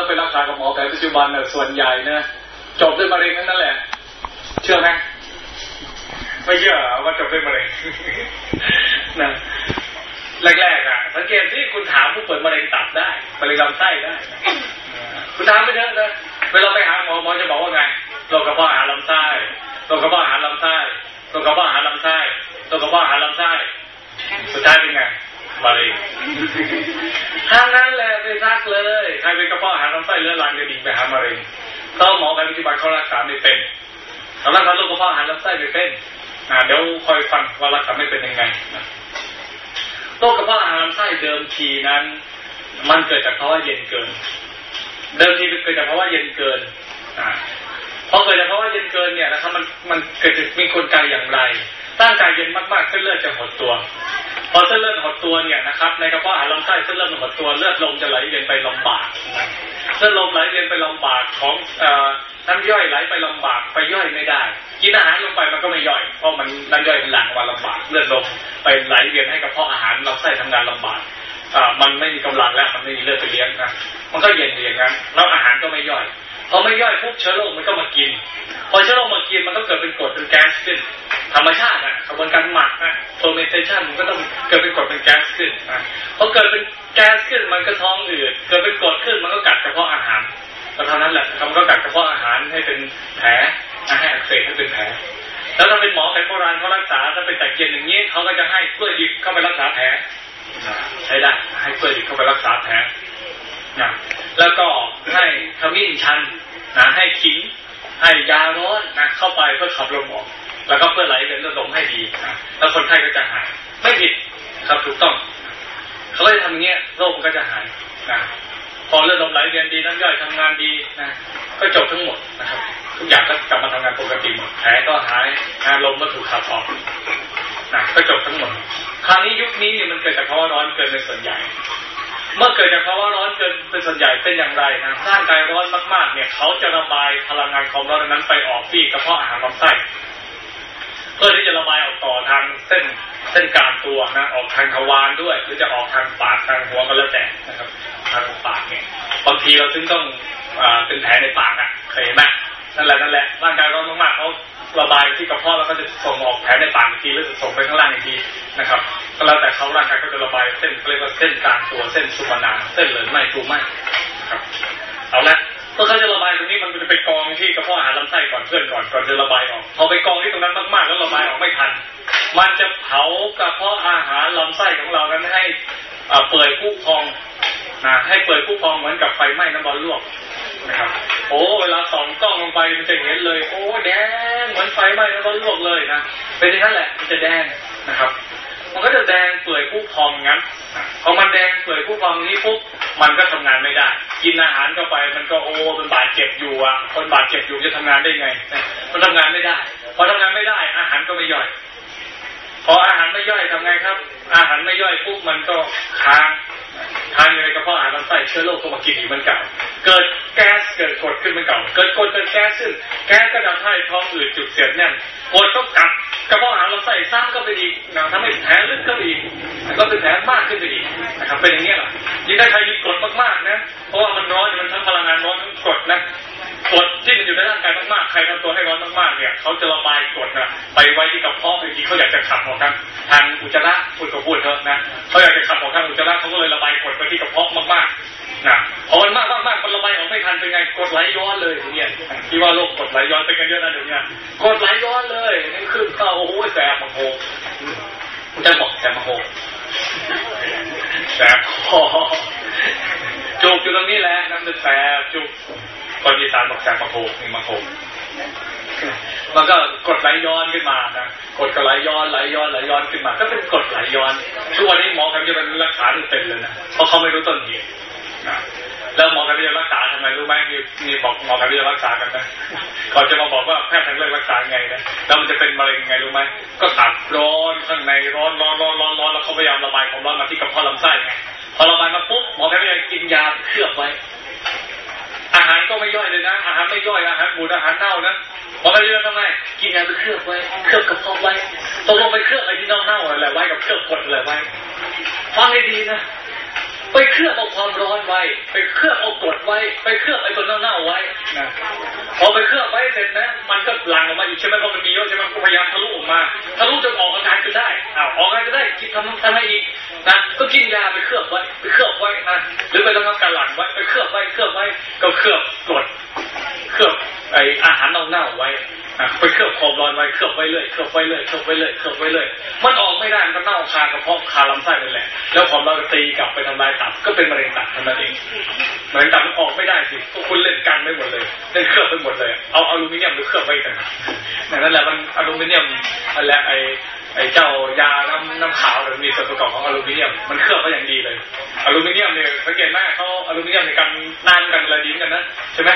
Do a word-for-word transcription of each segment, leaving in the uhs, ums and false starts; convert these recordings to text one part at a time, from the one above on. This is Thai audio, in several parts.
ไปรักษากับหมอแผนปัจจุบันเนี่ยส่วนใหญ่เนี่ยจบด้วยมะเร็งนั่นแหละเชื่อไหมไม่เชื่อว่าจบด้วยมะเร็งนะแรกๆอ่ะสังเกตที่คุณถามผู้ป่วยมะเร็งตับได้มะเร็งลำไส้ได้คุณถามไม่เยอะนะเวลาไปหาหมอหมอจะบอกว่าไงโรคกระเพาะอาหารลำไส้โรคกระเพาะอาหารลำไส้โรคกระเพาะอาหารลำไส้โรคกระเพาะอาหารลำไส้สุดท้ายเป็นไงมะเร็งทางนั้นแหละไปซักเลยใครเป็นกระเพาะอาหารลำไส้เรื้อรังจะดิ่งไปหามะเร็งเพราะหมอแผนปัจจุบันเขารักษาไม่เป็นเขารักษาโรคกระเพาะอาหารลำไส้ไม่เป็นเดี๋ยวคอยฟังว่ารักษาไม่เป็นยังไงโรคกระเพาะอาหารลำไส้เดิมทีนั้นมันเกิดจากภาวะเย็นเกินเดิมทีเกิดจากภาวะเย็นเกินพอเกิดจากภาวะเย็นเกินเนี่ยนะครับมันมันเกิดมีกลไกอย่างไรร่างกายเย็นมากๆเส้นเลือดจะหดตัวพอเส้นเลือดหดตัวเนี่ยนะครับในกระเพาะอาหารลำไส้เส้นเลือดหดตัวเลือดลมจะไหลเวียนไปลำบากเลือดลมไหลเวียนไปลำบากของน้ำย่อยไหลไปลำบากไปย่อยไม่ได้กินอาหารลงไปมันก็ไม่ย่อยเพราะมันน้ำย่อยมันหลั่งมาลำบากเลือดลมไปไหลเวียนให้กระเพาะอาหารลำไส้ทำงานลำบากมันไม่มีกำลังแล้วมันไม่มีเลือดไปเลี้ยงนะมันก็เย็นอย่างนั้นแล้วอาหารก็ไม่ย่อยพอไม่ย่อยปุ๊บเชื้อโรคมันก็มากินพอเชื้อโรคมากินมันก็เกิดเป็นกรดเป็นแก๊สขึ้นธรรมชาติอ่ะกระบวนการหมักนะโฟร์เมนเทชันมันก็ต้องเกิดเป็นกรดเป็นแก๊สขึ้นนะพอเกิดเป็นแก๊สขึ้นมันก็ท้องอืดเกิดเป็นกรดขึ้นมันก็กัดกระเพาะอาหารก็เท่านั้นแหละมันก็กัดกระเพาะอาหารให้เป็นแผลให้อักเสบให้เป็นแผลแล้วถ้าเป็นหมอแผนโบราณเขารักษาถ้าเป็นตะเกียบอย่างนี้เขาก็จะให้กล้วยดิบเข้าไปรักษาแผลใช้ได้ให้กล้วยดิบเข้าไปรักษาแผลนะแล้วก็ให้ขมิ้นชันนะให้ขิงให้ยาร้อนนะเข้าไปเพื่อขับลมออกแล้วก็เพื่อไหลเวียนเลือดลมให้ดีนะแล้วคนไข้ก็จะหายไม่ผิดครับถูกต้องเขาเลยทำอย่างเงี้ยโรคมันก็จะหายนะพอเลือดลมไหลเวียนดีน้ำย่อยทำงานดีนะก็จบทั้งหมดนะครับทุกอย่างก็กลับมาทำงานปกติหมดแผลก็หายอารมณ์ก็ถูกขับออกนะก็จบทั้งหมดคราวนี้ยุคนี้เนี่ยมันเกิดจากภาวะร้อนเกินเป็นส่วนใหญ่เมื่อเกิดจากภาวะร้อนเกินเป็นส่วนใหญ่เป็นอย่างไรนะร่างกายร้อนมากๆเนี่ยเขาจะระบายพลังงานความร้อนนั้นไปออกที่กระเพาะอาหารลำไส้เพื่อที่จะระบายออกต่อทางเส้นเส้นกลางตัวนะออกทางทวารด้วยหรือจะออกทางปากทางหัวก็แล้วแต่นะครับทางปากเนี่ยบางทีเราถึงต้องอ่าเป็นแผลในปากอ่ะเคยเห็นไหมนั่นแหละนั่นแหละร่างกายร้อนมากๆเขาระบายที่กระเพาะแล้วก็จะส่งออกแผลในปากอีกทีแล้วจะส่งไปข้างล่างอีกทีนะครับก็แล้วแต่เขาร่างกายก็จะระบายเส้นเรียกว่าเส้นกลางตัวเส้นสุวรรณเส้นเหลืองไม่ถูกไหมครับเอาละเมื่อเขาจะระบายตรงนี้มันจะไปกองที่กระเพาะอาหารลำไส้ก่อนเพื่อนก่อนก่อนจะระบายออกพอไปกองที่ตรงนั้นมากๆแล้วระบายออกไม่ทันมันจะเผากระเพาะอาหารลำไส้ของเรานั้นให้เปื่อยพุพองนะให้เปื่อยพุพองเหมือนกับไฟไหม้น้ำร้อนลวกนะครับโอ้เวลาส่องกล้องลงไปมันจะเห็นเลยโอ้แดงเหมือนไฟไหม้น้ำร้อนลวกเลยนะเป็นอย่างนั้นแหละมันจะแดงนะครับมันก็จะแดงเปื่อยพุพองงั้นพอมันแดงเปื่อยพุพองนี้ปุ๊บมันก็ทำงานไม่ได้กินอาหารเข้าไปมันก็โอ้มันบาดเจ็บอยู่อ่ะคนบาดเจ็บอยู่จะทำงานได้ไงมันทำงานไม่ได้พอทำงานไม่ได้อาหารก็ไม่ย่อยพออาหารไม่ย่อยทำไงครับอาหารไม่ย่อยปุ๊บมันก็ค้างค้างอยู่ในกระเพาะอาหารลำไส้เชื้อโรคก็มากินอีกเหมือนเก่าเกิดแก๊สเกิดกรดขึ้นเหมือนเก่าเกิดกรดเกิดแก๊สขึ้นแก๊สก็ทำให้ท้องอืดจุกเสียดแน่นกรดก็กัดกระเพาะอาหารลำไส้ซ้ำก็ไปอีกนะทำให้แผลลึกก็ไปอีกก็เป็นแผลมากขึ้นไปอีกนะครับเป็นอย่างนี้แหละยิ่งถ้าใครมีกรดมากๆนะเพราะว่ามันร้อนมันทั้งพลังงานร้อนทั้งกรดนะกรดที่มันอยู่ในร่างกายมากๆใครทำตัวให้ร้อนมากๆเนี่ยเขาจะระบายกรดนะไปไว้ที่กระเพาะบางทีเขาอยากจะขับออกทางทางอุจจาระพูดก็พูดเถอะนะเขาอยากจะขับออกทางอุจจาระเขาก็เลยระบายกรดไปที่กระเพาะมากๆนะพอมันมากมากๆมันระบายออกไม่ทันเป็นไงกรดไหลย้อนเลยอย่างเงี้ยที่ว่าโรคกรดไหลย้อนเป็นกันเยอะนะเดี๋ยวนี้กรดไหลย้อนเลยนี่ขึ้นเข้าโอ้โหแสบมาโหคุณจะบอกแสบมาโหแสบคอจุกอยู่ตรงนี้แหละน้ำจะแสบจุกคนอีสานบอกแสบมาโหนี่มาโหมันก็กดไหลย้อนขึ้นมานะกดก็ไหลย้อนไหลย้อนไหลย้อนขึ้นมาก็เป็นกดไหลย้อนทุกวันนี้หมอแพทย์จะเป็นรักษาเป็นเลยนะเพราะเขาไม่รู้ต้นเหตุนะแล้วหมอแพทย์จะรักษาทำไมรู้ไหมมีมีบอกหมอแพทย์จะรักษากันนะเขาจะมาบอกว่าแพทย์ทางเลือกรักษาไงนะแล้วมันจะเป็นมะเร็งไงรู้ไหมก็ตับร้อนข้างในร้อนร้อนร้อนร้อนร้อนแล้วเขาพยายามระบายความร้อนมาที่กระเพาะลำไส้ไงพอระบายมาปุ๊บหมอแพทย์จะกินยาเคลือบไว้อาหารก็ไม่ย่อยเลยนะอาหารไม่ย่อยอาหารบูดอาหารเน่านะพอไปเรื่องทำไมกินยาไปเคลือบไว้เคลือบกระเพาะไว้ตกลงไปเคลือบอะไรที่เน่าๆอะไรไว้กับเคลือบกดอะไรไว้ฟังให้ดีนะไปเคลือบเอาความร้อนไว้ไปเคลือบเอากรดไว้ไปเคลือบไอ้ตัวเน่าๆไว้นะพอไปเคลือบไว้เสร็จนะมันก็หลั่งออกมาอีกใช่ไหมเพราะมันมีเยอะใช่ไหมก็พยายามทะลุออกมาทะลุจนออกอาการก็ได้อ้าวออกอาการก็ได้กินทำทำให้อีกนะก็กินยาไปเคลือบไว้ไปเคลือบไว้นะหรือไปทำการหลั่งไว้ไปเคลือบไว้เคลือบไว้ก็เคลือบกรดเคลือบไอ้อาหารเน่าๆไว้ไปเคลือบความร้อนไว้เคลือบไว้เลยเคลือบไว้เลยเคลือบไว้เลยเคลือบไว้เลยมันออกไม่ได้มันก็เน่าคากระเพาะคาลำไส้นั่นแหละแล้วความร้อนก็ตีกลับไปทำลายตับก็เป็นมะเร็งตับเท่านั้นเองมะเร็งตับมันออกไม่ได้สิพวกคุณเล่นกันไม่หมดเลยเล่นเคลือบไปหมดเลยเอาอลูมิเนียมไปเคลือบไว้กันนั่นแหละมันอลูมิเนียมนั่นแหละไอ้ไอ้เจ้ายาน้ำน้ำขาวมันมีส่วนประกอบของอลูมิเนียมมันเคลือบไว้อย่างดีเลยอลูมิเนียมเนี่ยสังเกตไหมเขาอลูมิเนียมในการน้ำกันอะไรดีกันนะใช่ไหม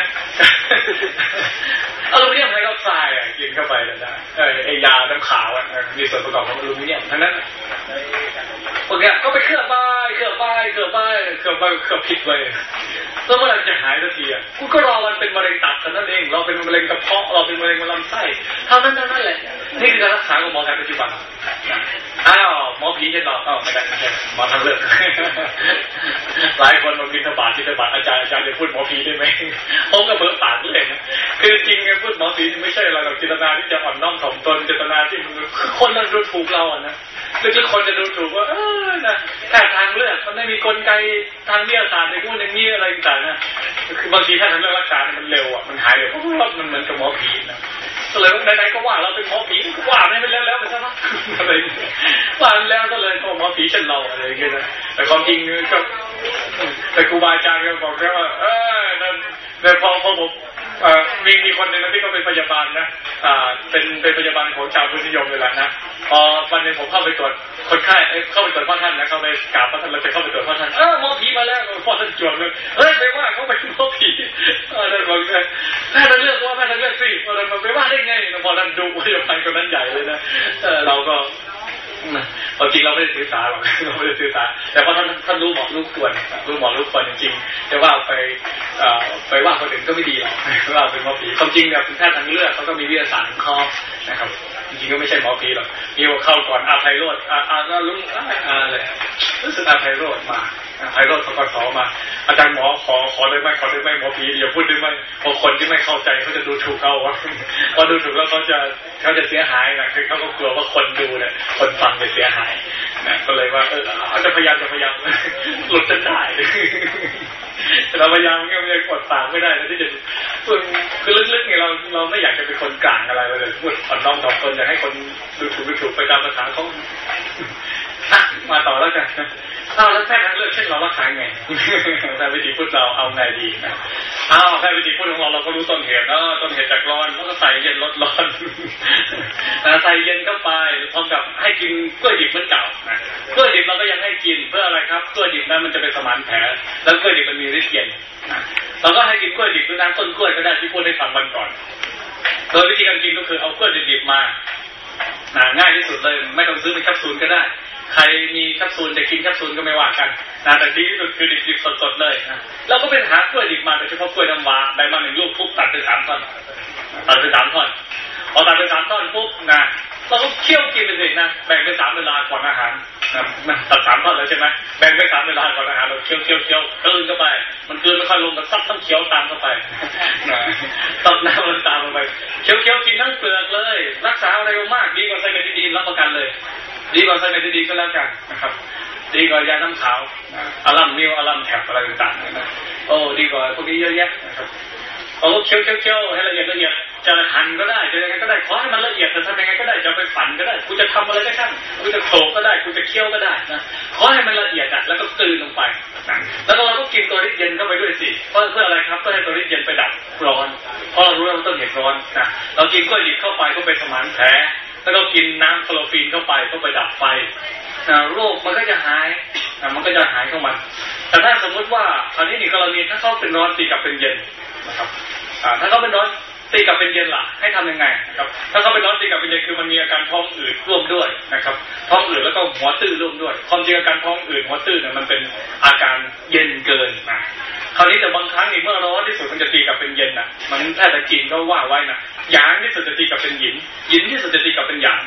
อลูมิเนียมไฮดรอกไซด์อ่ะกินเข้าไปแล้วนะไอ้ยาน้ำขาวอ่ะมีส่วนประกอบของอลูมิเนียมทั้งนั้นพวกเนี้ยก็ไปเคลือบใบเคลือบใบเคลือบใบเคลือบใบเคลือบพิษเลยแล้วเมื่อไหร่จะหายสักทีอ่ะกูก็รอวันเป็นมะเร็งตับเท่านั้นเองเราเป็นมะเร็งกระเพาะเราเป็นมะเร็งลำไส้เท่านั้นเท่านั้นแหละนี่คือการรักษาของหมอแผนปัจจุบันอ้าวหมอผีจะหลอกอ้าวไม่ได้ไม่ใช่หมอทางเลือกหลายคนมาบิณฑบาตบิณฑบาตอาจารย์อาจารย์จะพูดหมอผีได้ไหมผมก็เบิกปากเลยคือจริงไงพูดหมอผีไม่ใช่อะไรหรอกเจตนาที่จะอ่อนน้อมถ่อมตนเจตนาที่คนเราดูถูกเราอ่ะนะคือคนจะดูถูกว่าเออนะแค่ทางเลือกมันไม่มีกลไกทางวิทยาศาสตร์ในพวกนี้อะไรต่างๆนะคือบางทีถ้าทางเลือกรักษามันเร็วอ่ะมันหายเร็วเพราะมันเหมือนกับหมอผีนะก็เลยไหนๆก็ว่าเราเป็นหมอผีก็ว่าไม่เป็นแล้วแล้วไปซะนะอะไรว่าแล้วก็เลยหมอผีเช่นเราอะไรอย่างเงี้ยนะแต่ความจริงก็แต่ครูบาอาจารย์ก็บอกแค่ว่าเออนั่นแต่พอพอผมมีมีคนหนึ่งที่เขาเป็นพยาบาลนะอ่าเป็นเป็นพยาบาลของชาวพุทธนิยมเลยแหละนะพอวันนึงผมเข้าไปตรวจคนไข้เข้าไปตรวจพ่อท่านนะเข้าไปกราบพ่อท่านเราจะเข้าไปตรวจพ่อท่านเออหมอผีมาแล้วพ่อท่านจวบเลยเฮ้ยไปว่าเขาเป็นหมอผีเออท่านบอกเลยแม่ท่านเลือกว่าแม่ท่านเลือกสิพอท่านไปว่าได้ไงพอท่านดูพยาบาลคนนั้นใหญ่เลยนะเออเราก็เอาจริงเราไม่ได้สื่อสารหรอกเราไม่ได้สื่อสารแต่พอท่านท่านรู้หมอรู้ควรรู้หมอรู้ควรจริงๆแต่ว่าไปไปว่าคนอื่นก็ไม่ดีหรอกว่าเป็นหมอผีความจริงเนี่ยเป็นแพทย์ทางเลือกเขาก็มีวิทยาศาสตร์ของเขานะครับจริงๆก็ไม่ใช่หมอผีหรอกมีว่าเข้าก่อนอาไพโรจน์อาอาก็รู้อะไรรู้สึกอาไพโรจน์มาไพโรจน์เขาก็สอมาอาจารย์หมอขอขอได้ไหมขอได้ไหมหมอผีอย่าพูดได้ไหมพอคนที่ไม่เข้าใจเขาจะดูถูกเขาวะพอดูถูกแล้วเขาจะเขาจะเสียหายนะคือเขาก็กลัวว่าคนดูเนี่ยคนฟังจะเสียหายนะก็เลยว่าเออเขาจะพยายามจะพยายามหลุดจนได้แต่เราพยายามเงี้ยกดปากไม่ได้นะที่จะคือลึกๆเนี่ยเราเราไม่อยากจะเป็นคนกลางอะไรเลยพูดอ่อนน้อมถ่อมตนอยากให้คนดูถูกดูถูกไปตามภาษาเขามาต่อแล้วกันเอาแล้วแพทย์ทางเลือกเช่นเรารักษาไงแพทย์วิธีพูดเราเอาไงดีนะเอาแพทย์วิธีพูดของเราเราก็รู้ต้นเหตุเออต้นเหตุจากร้อนแล้วก็ใส่เย็นลดร้อนใส่เย็นเข้าไปพร้อมกับให้กินกล้วยดิบเหมือนเก่ากล้วยดิบเราก็ยังให้กินเพื่ออะไรครับกล้วยดิบนั้นมันจะเป็นสมานแผลแล้วกล้วยดิบมันมีฤทธิ์เย็นเราก็ให้กินกล้วยดิบหรือน้ำต้นกล้วยก็ได้ที่พูดให้ฟังวันก่อนโดยวิธีการกินก็คือเอากล้วยดิบๆมาง่ายที่สุดเลยไม่ต้องซื้อเป็นแคปซูลก็ได้ใครมีแคปซูลจะกินแคปซูลก็ไม่ว่ากันนะแต่ดีที่สุดคือดิบๆสดๆเลยนะเราก็เป็นหากล้วยดิบมาโดยเฉพาะกล้วยน้ำว้าได้มาหนึ่งลูกปุ๊บตัดเป็นสามท่อนตัดเป็นสามท่อนพอตัดเป็นสามท่อนปุ๊บนะเราก็เคี่ยวกินไปสินะแบ่งเป็นสามเวลาก่อนอาหารนะตัดสามท่อนแล้วใช่ไหมแบ่งเป็นสามเวลาก่อนอาหารเราเคี่ยวเคี่ยวเคี่ยวกลืนเข้าไปมันกลืนไม่ค่อยลงมันซับทั้งเคี้ยวตามเข้าไปนะซับน้ำมันตามเข้าไปเคี้ยวเคี้ยวกินทั้งเปลือกเลยรักษาเร็วมากดีกว่าไซเมทิดีนรับประกันเลยดีกว่าไซเมทิดีนก็แล้วกันนะครับดีกว่ายาน้ำขาวอารัมมิวอารัมแท็บอะไรต่างๆนะโอ้ดีกว่าพวกนี้เยอะแยะนะครับโอ้เคี้ยวเคี้ยวเคี้ยวให้ละเอียดละเอียดจะหั่นก็ได้จะยังไงก็ได้ขอให้มันละเอียดจะทำยังไงก็ได้จะไปฝันก็ได้กูจะทำอะไรก็ช่างกูจะโขกก็ได้กูจะเคี้ยวก็ได้นะขอให้มันละเอียดอ่ะแล้วก็กลืนลงไปแล้วเราก็กินตัวฤทธิ์เย็นเข้าไปด้วยสิเพื่อเพื่ออะไรครับเพื่อให้ตัวฤทธิ์เย็นไปดับร้อนเพราะเรารู้ว่ามันต้นเหตุร้อนนะเรากินกล้วยดิบเข้าไปก็ไปสมานแผลแล้วก็กินน้ำคลอโรฟินเข้าไปก็ไปดับไฟโรคมันก็จะหายมันก็จะหายของมันแต่ถ้าสมมติว่าคราวนี้นี่กรณีถ้าเขาเป็นร้อนตีกับเป็นเย็นนะครับถ้าเขาเป็นร้อนตีกับเป็นเย็นล่ะให้ทำยังไงนะครับถ้าเขาเป็นร้อนตีกับเป็นเย็นคือมันมีอาการท้องอืดร่วมด้วยนะครับท้องอืดแล้วก็หัวตื้อร่วมด้วยความจริงอาการท้องอืดหัวตื้อเนี่ยมันเป็นอาการเย็นเกินนะคราวนี้แต่บางครั้งนี่เมื่อร้อนที่สุดมันจะตีกับเป็นเย็นนะมันแพทย์จีนก็ว่าไว้นะหยางที่สุดจะตีกับเป็นหยินหยินที่สุดจะตีกับเป็นหยาง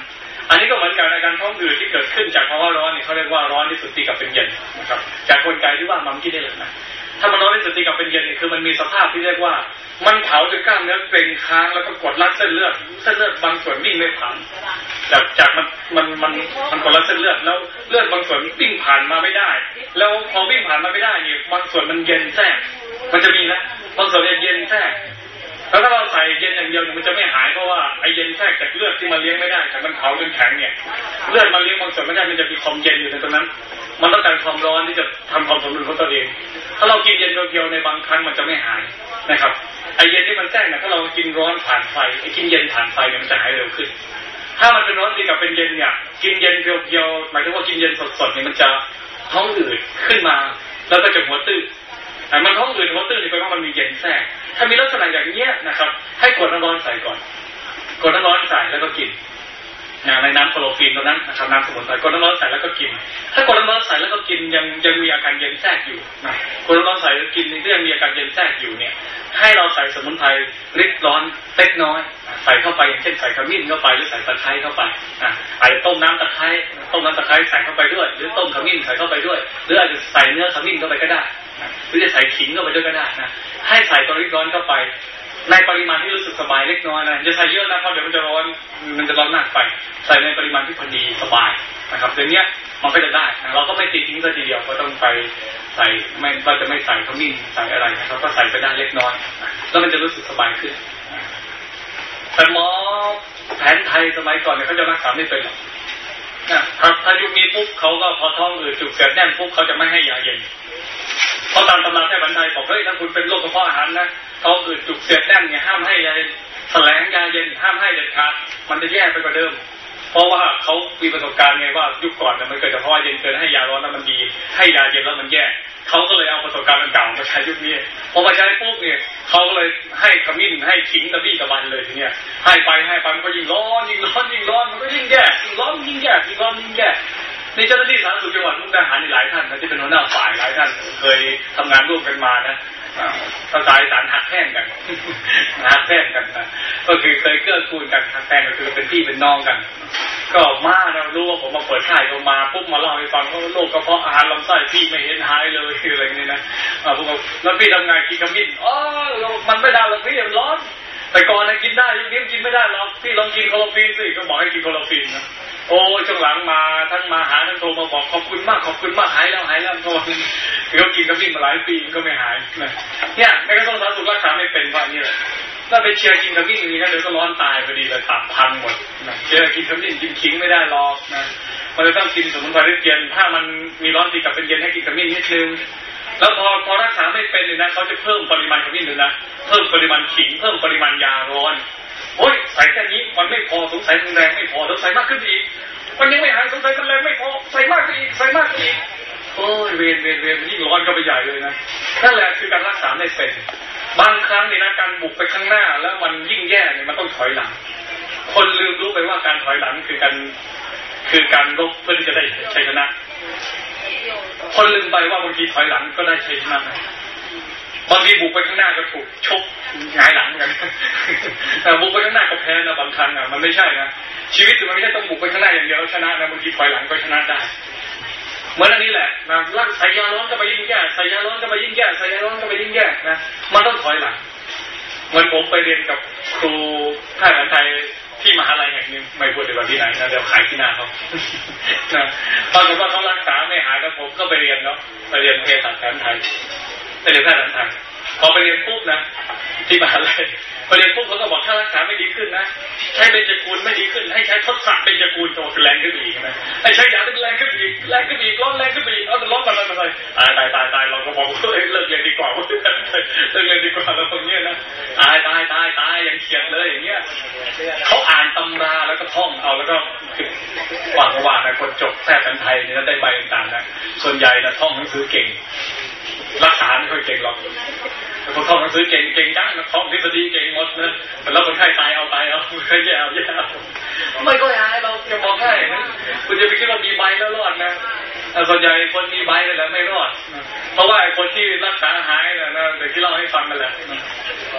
อันนี้ก็เหมือนกันอาการท้องอืดที่เกิดขึ้นจากภาวะร้อนนี่เขาเรียกว่าร้อนที่สุดตีกับเป็นเย็นนะครับจากกลไกที่ว่ามันคิดได้เลยนะถ้ามันร้อนที่สุดตีกับเป็นเย็นนี่คือมันมีสภาพที่เรียกว่ามันเผาจนกล้ามเนื้อเกร็งค้างแล้วก็กดรัดเส้นเลือดเส้นเลือดบางส่วนวิ่งไม่ผ่านจากจากมันมันมันมันกดรัดเส้นเลือดแล้วเลือดบางส่วนวิ่งผ่านมาไม่ได้แล้วพอวิ่งผ่านมาไม่ได้นี่บางส่วนมันเย็นแทรกมันจะมีนะบางส่วนเย็นแทรกแล้วถ้าเราใส่เย็นอย่างเดียวมันจะไม่หายเพราะว่าไอเย็นแทรกจากเลือดที่มันเลี้ยงไม่ได้จากมันเผาจนแข็งเนี่ยเลือดมันเลี้ยงบางส่วนไม่ได้มันจะมีความเย็นอยู่ในตรงนั้นมันต้องการความร้อนที่จะทำความสมดุลของตัวเองถ้าเรากินเย็นเพียวๆในบางครั้งมันจะไม่หายนะครับไอเย็นที่มันแทรกเนี่ยถ้าเรากินร้อนผ่านไฟไอกินเย็นผ่านไฟเนี่ยมันจะหายเร็วขึ้นถ้ามันเป็นร้อนตีกับเป็นเย็นเนี่ยกินเย็นเพียวๆหมายถึงว่ากินเย็นสดๆเนี่ยมันจะท้องอืดขึ้นมาแล้วก็จะหัวตื้อแต่มันท้องอืดหัวตื้อนี่แปลว่ามันมีเย็นแทรกถ้ามีลักษณะอย่างนี้นะครับให้กดน้ำร้อนใส่ก่อนกดน้ำร้อนใส่แล้วก็กินในน้ำโคโลฟีนตรงนั้นนะครับน้ำสมุนไพรกดน้ำร้อนใส่แล้วก็กินถ้ากดน้ำร้อนใส่แล้วก็กินยังยังมีอาการเย็นแทรกอยู่นะกดน้ำร้อนใส่แล้วกินก็ยังมีอาการเย็นแทรกอยู่เนี่ยให้เราใส่สมุนไพรริดร้อนเล็กน้อยใส่เข้าไปอย่างเช่นใส่ขมิ้นเข้าไปหรือใส่ตะไคร้เข้าไปอ่ะอาจจะต้มน้ำตะไคร้ต้มน้ำตะไคร้ใส่เข้าไปด้วยหรือต้มขมิ้นใส่เข้าไปด้วยหรืออาจจะใส่เนื้อขมิ้นเข้าไปก็ได้หรือจะใส่ขิงเข้าไปด้วยก็ได้นะให้ใส่ตัวริดร้อนเข้าไปในปริมาณที่รู้สึกสบายเล็กน้อยนะอย่าใส่เยอะนะเพราะเดี๋ยวมันจะร้อนมันจะร้อนมากไปใส่ในปริมาณที่พอดีสบายนะครับอย่างเนี้ยมันก็จะได้นะเราก็ไม่ตีทิ้งซะทีเดียวก็ต้องไปใส่ไม่เราจะไม่ใส่ขมิ้นใส่อะไรนะครับก็ใส่ไปได้เล็กน้อยแล้วมันจะรู้สึกสบายขึ้นแต่หมอแผนไทยสมัยก่อนเนี่ยเขาจะรักษาไม่เป็นหรอกนะถ้าถ้ายุคนี้ปุ๊บเขาก็พอท้องอืดจุกเสียดแน่นปุ๊บเขาจะไม่ให้ยาเย็นเพราะตามตำราแพทย์แผนไทยบอกเฮ้ยถ้าคุณเป็นโรคกระเพาะอาหารนะท้องอืดจุกเสียดแน่นเนี่ยห้ามให้ยาแสลงยาเย็นห้ามให้เด็ดขาดมันจะแย่ไปกว่าเดิมเพราะว่าเขามีประสบการณ์ไงว่ายุคก่อนเนี่ยมันเกิดจากเพราะว่าเย็นเกินให้ยาร้อนแล้วมันดีให้ยาเย็นแล้วมันแย่เขาก็เลยเอาประสบการณ์เก่ามาใช้ยุคนี้พอมาใช้ปุ๊บเนี่ยเขาก็เลยให้ขมิ้นให้ขิงตะบี้ตะบันเลยทีเนี้ยให้ไปให้ไปมันก็ยิ่งร้อนยิ่งร้อนยิ่งร้อนมันก็ยิ่งแย่ยิ่งร้อนยิ่งแย่ยิ่งร้อนยิ่งแย่นี่เจ้าหน้าที่สาธารณสุขจังหวัดมุกดาหารหลายท่านนะที่เป็นหัวหน้าฝ่ายหลายท่านเคยทำงานร่วมกันมานะภาษาอีสานหักแท่งกันหักแท่งกันนะก็คือเคยเกื้อกูลกันหักแท่งก็คือเป็นพี่เป็นน้องกันก็มาเรารู้ว่าผมมาเปิดค่ายก็มาปุ๊บมาเล่าให้ฟังว่าโรคกระเพาะอาหารลำไส้พี่ไม่เห็นหายเลยคืออะไรนี่นะพวกแล้วพี่ทำงานกินขมิ้นอ๋อมันไม่ได้หรอกพี่มันร้อนแต่ก่อนนะกินได้ยุคนี้กินไม่ได้หรอกพี่ลองกินโคโลฟีนสิก็บอกให้กินโคโลฟีนนะโอ้ช่วงหลังมาทั้งมาหาทั้งโทรมาบอกขอบคุณมากขอบคุณมากหายแล้วหายแล้วโทรคือเขากินขมิ้นมาหลายปีก็ไม่หายนะเนี่ยในกระทรวงสาธารณสุขรักษาไม่เป็นว่านี่แหละถ้าไปเชียร์กินขมิ้นอย่างนี้นะเดี๋ยวก็ร้อนตายพอดีเลยตับพังหมดนะเชียร์กินขมิ้นกินขิงไม่ได้หรอกนะมันจะต้องกินสมุนไพรเย็นถ้ามันมีร้อนตีกับเป็นเย็นให้กินขมิ้นนิดนึงแล้วพอพอรักษาไม่เป็นเลยนะเขาจะเพิ่มปริมาณขมิ้นเลยนะเพิ่มปริมาณขิงเพิ่มปริมาณยาร้อนโอ้ยใส่แค่นี้มันไม่พอสงสัยมันแรงไม่พอต้องใส่มากขึ้นอีกมันยังไม่หายสงสัยมันแรงไม่พอใส่มากอีกใส่มากอีกโอ้ยเวรเวรเวรยิ่งร้อนก็ไปใหญ่เลยนะนั่นแหละคือการรักษาไม่เป็นบางครั้งในนะการบุกไปข้างหน้าแล้วมันยิ่งแย่เนี่ยมันต้องถอยหลังคนลืมรู้ไปว่าการถอยหลังคือการคือการรบเพื่อที่จะได้ชัยชนะคนลืมไปว่าบางทีถอยหลังก็ได้ชัยชนะบางทีบุกไปข้างหน้าก็ถูกชกหงายหลังกันแต่บุกไปข้างหน้าก็แพ้นะบางครั้งอ่ะมันไม่ใช่นะชีวิตมันไม่ใช่ต้องบุกไปข้างหน้าอย่างเดียวชนะนะบางทีถอยหลังก็ชนะได้เหมือนอันนี้แหละนะร่างใส่ยาร้อนก็ไปยิ่งแย่ใส่ยาร้อนก็ไปยิ่งแย่ใส่ยาร้อนก็ไปยิ่งแย่นะมันต้องถอยหลังเหมือนผมไปเรียนกับครูแพทย์แผนไทยที่มหาลัยแห่งนึงไม่พูดดีกว่าที่ไหนนะเดี๋ยวขายที่หน้าเขานะตอนผมว่าเขารักษาไม่หายแล้วผมก็ไปเรียนเนาะไปเรียนเภสัชแผนไทยไปเรียนแพทย์แผนไทยพอไปเรียนปุ๊บนะที่มหาลัยไปเรียนปุ๊บเขาก็บอกถ้ารักษาไม่ดีขึ้นนะใช้เบญจกูลไม่ดีขึ้นให้ใช้ทศะเบญจกูลโตคือแรงขึ้นอีกนะให้ใช้ยาเป็นแรงขึ้นอีกแรงขึ้นอีกร้อนแรงขึ้นอีกเอาแต่ร้อนมันอะไรตายตายตายตายเราก็บอกเลิกเลิกเรียนดีกว่าเลิกเรียนดีกว่าแล้วตรงนี้นะตายตายตายตายอย่างเขียนเลยอย่างเงี้ยเขาอ่านตำราแล้วก็ท่องเอาแล้วก็คือหวังว่าในคนจบแพทย์แผนไทยนี่ได้ใบต่างๆนะส่วนใหญ่นะท่องหนังสือเก่งรักษาไม่ค่อยเก่งหรอกคนท่องหนังสือเก่งเก่งจังท่องทฤษฎีเก่งหมดนะแล้วคนไข้ตายเอาตายเอาใครแย่เอาแย่ไม่ก็หายเราจะบอกให้คุณจะไปคิดว่ามีใบแล้วรอดนะส่วนใหญ่คนมีใบแล้วไม่รอดเพราะว่าไอ้คนที่รักษาหายนะนะเดี๋ยวที่เล่าให้ฟังกันแหละไอ้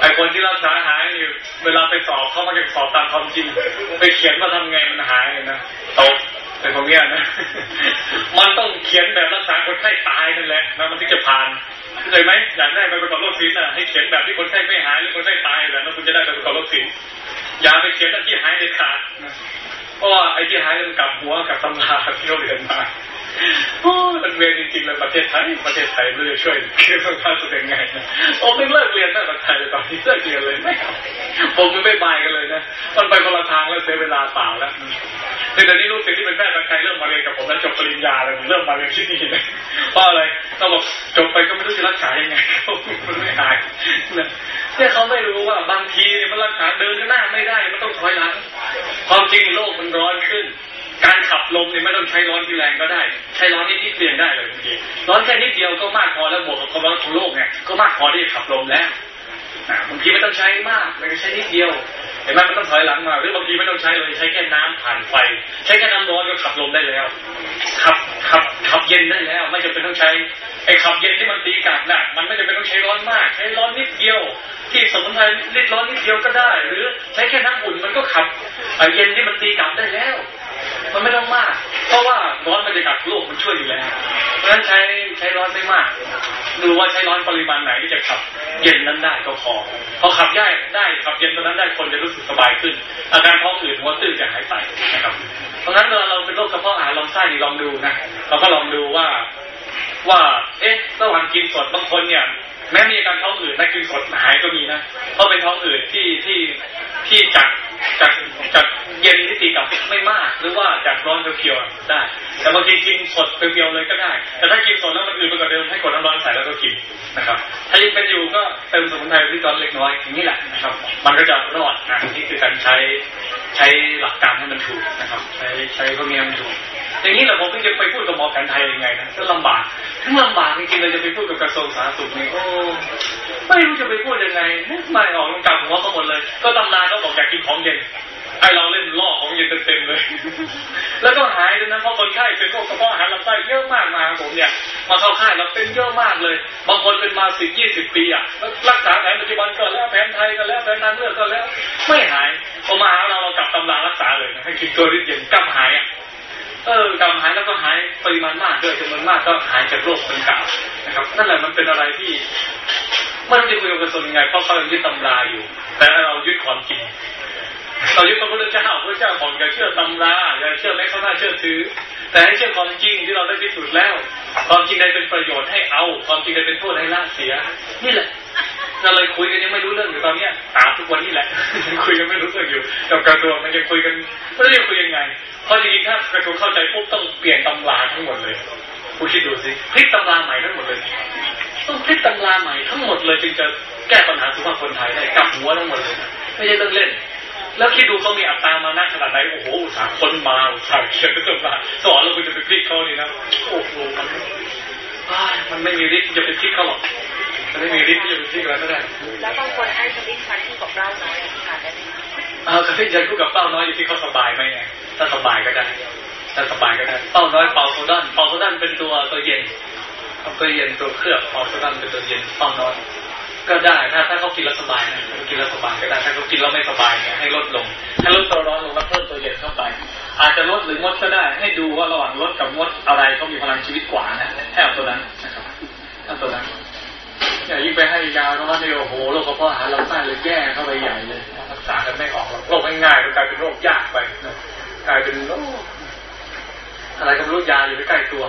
อ้คนที่รักษาหายอยู่เวลาไปสอบเขามาเก็บสอบตามความจริงไปเขียนมาทำไงมันหายนะตกเป็นพวกนี้นะมันต้องเขียนแบบรักษาคนไข้ตายนั่นแหละนะมันถึงจะผ่านเคยไหมอยากได้ใบประกอบโรคศิลป์นะให้เขียนแบบที่คนไข้ไม่หายหรือคนไข้ตายแหละแล้วคุณจะได้ใบประกอบโรคศิลป์อย่าไปเขียนอันที่หายเด็ดขาดเพราะว่าไอ้ที่หายมันกลับหัวกับตำราที่เราเรียนมาโอ้มันเวรจริงๆเลยประเทศไทยประเทศไทยไม่ได้ช่วยเรื่องภาษาเป็นไงนะผมไม่เลิกเรียนนะประเทศไทยตอนนี้เลิกเรียนเลยไม่เอาผมไม่บายกันเลยนะมันไปคนละทางแล้วเสียเวลาเปล่าแล้วแต่เดี๋ยวนี้รู้สึกที่เป็นแพทย์ไทยเริ่มมาเรียนกับผมแล้วจบปริญญาเลยเริ่มมาเรียนที่นี่เลยเพราะอะไรเขาบอกจบไปก็ไม่รู้จะรักษายังไงมันไม่หายเนี่ยเขาไม่รู้ว่าบางทีเนี่ยมันรักษาเดินหน้าไม่ได้มันต้องถอยหลังความจริงโลกมันร้อนขึ้นการขับลมเนี่ยไม่ต้องใช้ร้อนที่แรงก็ได้ใช้ร้อนนิดนิดเปลี่ยนได้เลยบางทีร้อนแค่นิดเดียวก็มากพอแล้วบวกกับความร้อนของโลกเนี่ยก็มากพอที่จะขับลมแล้วบางทีไม่ต้องใช้มากมันก็ใช้นิดเดียวเห็นไหมมันต้องถอยหลังมาหรือบางทีไม่ต้องใช้เลยใช้แค่น้ำผ่านไฟใช้แค่น้ำร้อนก็ขับลมได้แล้วขับขับขับเย็นได้แล้วไม่จำเป็นต้องใช้ไอ้ขับเย็นที่มันตีกลับน่ะมันไม่จำเป็นต้องใช้ร้อนมากใช้ร้อนนิดเดียวที่สมุนไพรนิดร้อนนิดเดียวก็ได้หรือใช้แค่น้ำอุ่นมันก็ขับเย็นที่มันตีกลับได้แล้วมันไม่ต้องมากเพราะว่าร้อนบรรยากาศโลกมันช่วยอยู่แล้วเพราะฉะนั้นใช้ใช้ร้อนไม่มากดูว่าใช้ร้อนปริมาณไหนที่จะขับเย็นนั้นได้ก็พอพอขับได้ได้ขับเย็นตอนนั้นได้คนจะรู้สึกสบายขึ้นอาการท้องอืดหัวตื้อจะหายไปนะครับเพราะงั้นเราเราเป็นโรคกระเพาะอาหารลำไส้ลองดูนะเราก็ลองดูว่าว่าเอ๊ะระหว่างกินสดบางคนเนี่ยแม้มีอาการท้องอืดนะกินสดหายก็มีนะเพราะเป็นท้องอืดที่ที่ที่จากจากจากเย็นที่ตีกับไม่มากหรือว่าจากร้อนเพียวๆได้แต่บางทีกินสดเพียวๆเลยก็ได้แต่ถ้ากินสดแล้วมันอื่นไปกว่าเดิมให้กดน้ำร้อนใส่แล้วก็กินนะครับถ้ายังเป็นอยู่ก็เติมสมุนไพรที่ร้อนเล็กน้อยอย่างนี้แหละนะครับมันก็จะรอดนะนี่คือการใช้ใช้หลักการให้มันถูกนะครับใช้ใช้พวกนี้มันถูกอย่างนี้แหละผมเพิ่งจะไปพูดกับหมอแผนไทยยังไงนะก็ลำบากทั้งลำบากจริงๆเราจะไปพูดกับกระทรวงสาธารณสุขนี่โอ้ไม่รู้จะไปพูดยังไงไม่ออกกลับหัวเขาหมดเลยก็ตำราก็บอกอยากกินของเย็นไอเราเล่นล่อของเย็นเต็มๆเลยแล้วก็หายเลยนะเพราะคนไข้เป็นโรคกระเพาะอาหารลำไส้เยอะมากมาผมเนี่ยมาเข้าค่ายเราเป็นเยอะมากเลยบางคนเป็นมาสิบยี่สิบปีอ่ะรักษาแผนปัจจุบันก็แล้วแผนไทยก็แล้วแผนทางเลือกก็แล้วไม่หายพอมาหาเราเรากลับตำรารักษาเลยให้กินตัวนิดเดียวกลับหายอ่ะเออกำหายแล้วก็หายปริมาณมากด้วยจำนวนมากก็หายจากโรคดังกล่าวนะครับนั่นแหละมันเป็นอะไรที่ไม่รู้จะคุยกับกระทรวงยังไงเพราะเขายังยึดตำราอยู่แต่เรายึดความจริงเรายึดพระพุทธเจ้าพระเจ้าของอย่าเชื่อตำราอย่าเชื่อแม้เขาหน้าเชื่อถือแต่ให้เชื่อความจริงที่เราได้พิสูจน์แล้วความจริงใดเป็นประโยชน์ให้เอาความจริงใดเป็นโทษให้ละเสียนี่แหละเราเลยคุยกันยังไม่รู้เรื่องอยู่ตอนนี้ตามทุกวันนี้แหละคุยกันไม่รู้เรื่องอยู่กับกระทรวงมันยังคุยกันไม่รู้จะคุยยังไงเพราะจริงๆถ้ากระทรวงเข้าใจปุ๊บต้องเปลี่ยนตำราทั้งหมดเลยคุณคิดดูสิพลิกตำราใหม่ทั้งหมดเลยต้องพลิกตำราใหม่ทั้งหมดเลยจึงจะแก้ปัญหาสุขภาพคนไทยได้กลับหัวทั้งหมดเลยไม่ใช่เรื่องเล่นแล้วคิดดูเขามีอัตรามานะขนาดไหนโอ้โหอุตสาห์คนมาอุตสาห์เขียนตำราสอนแล้วคุณจะไปพลิกเขานี่นะโอ้โหมันมันไม่มีฤทธิ์จะไปพลิกเขาหรอกมันไม่มีฤทธิ์ที่จะไปพลิกอะไรก็ได้แล้วบางคนให้คำวิ่งชันคู่กับเล่าน้อยทานได้ไหมเออคำวิ่งชันคู่กับเล่าน้อยอยู่ที่เขาสบายไหมไงถ้าสบายก็ได้ถ้าสบายก็ได้เป้าน้อยเป่าโซดอนเป่าโซดอนเป็นตัวตัวเย็นตัวเย็นตัวเคลือบเป่าโซดอนเป็นตัวเย็นเป้าน้อยก็ได้ถ้าถ้าเขากินแล้วสบายนะกินแล้วสบายก็ได้ถ้าเขากินแล้วไม่สบายเนี่ยให้ลดลงให้ลดตัวร้อนลงแล้วเพิ่มตัวเย็นเข้าไปอาจจะลดหรืองดก็ได้ให้ดูว่าระหว่างลดกับงดอะไรเขามีพลังชีวิตกว่านะให้เอาตัวนั้นนะครับเอาตัวนั้นอย่ายิ่งไปให้ยาเพราะว่าในโอ้โหโรคกระเพาะอาหารลำไส้เลยแย่เข้าไปใหญ่เลยรักษากันไม่ออกโรคง่ายๆก็กลายเป็นโรคยากไปกลายเป็นโรคอะไรก็ไม่รู้ยาอยู่ใกล้ตัว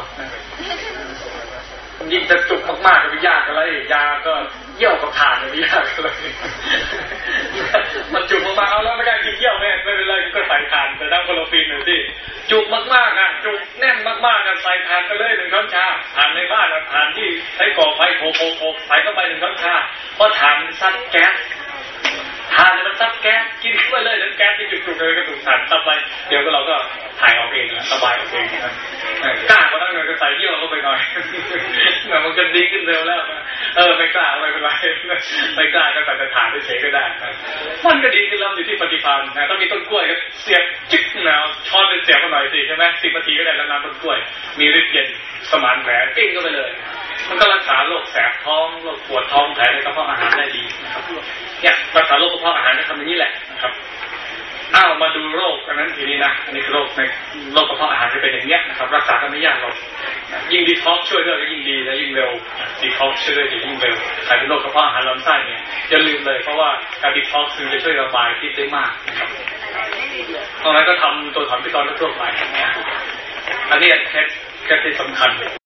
ยิ่งจะจุกมากๆก็ไม่ยากอะไรยาก็เยี่ยวกับถ่านไม่ยากอะไรมันจุกมากๆเอาแล้วไม่ได้กินเยี่ยวแม่ไม่เป็นไรก็ใส่ถ่านแต่ตั้งโคโลฟีนหน่อยสิจุกมากๆอ่ะจุกแน่นมากๆกันใส่ถ่านไปเลยหนึ่งช้อนชาถ่านในบ้านถ่านที่ใช้ก่อไฟโขกๆๆใส่เข้าไปหนึ่งช้อนชาเพราะถ่านซัดแก๊สถ่านมันซัดแก๊สกินเข้าไปเลยแล้วแก๊สที่จุกๆเลยก็ถูกถ่านซัดไปเดี๋ยวก็เราก็ถ่ายออกเองสบายออกเองกล้ากว่านั้นเลยก็ใส่เยี่ยวเข้าไปหน่อยมันก็ดีขึ้นเร็วแล้วเออไม่กล้าไม่เป็นไรไม่กล้าก็ใส่ถ่านเฉยๆก็ได้มันก็ดีขึ้นแล้วอยู่ที่ปฏิภาณนะต้องมีต้นกล้วยก็เสียบจิ๊กแนวช้อนเป็นเสียบกันหน่อยสิใช่ไหมสิบนาทีก็ได้แล้วน้ำต้นกล้วยมีฤทธิ์เย็นสมานแผลปิ้งเข้าไปเลยมันก็รักษาโรคแสบท้องโรคปวดท้องแผลในกระเพาะอาหารได้ดีนะครับเนี่ยรักษาโรคกระเพาะอาหารจะทำอย่างนี้แหละนะครับอ้าวมาดูโรคอันนั้นทีนี้นะอันนี้คือโรคในโรคกระเพาะอาหารจะเป็นอย่างเนี้ยนะครับรักษาก็ไม่ยากหรอกยิ่งดีท็อกช่วยด้วยก็ยิ่งดีและยิ่งเร็วดีท็อกช่วยด้วยจะยิ่งเร็วใครเป็นโรคกระเพาะอาหารลำไส้เนี่ยอย่าลืมเลยเพราะว่าการดีท็อกคือจะช่วยระบายพิษได้มากนะครับตรงนั้นก็ทำตัวถอนพิษตอนทั่วไปอันนี้เคสเคสที่สำคัญ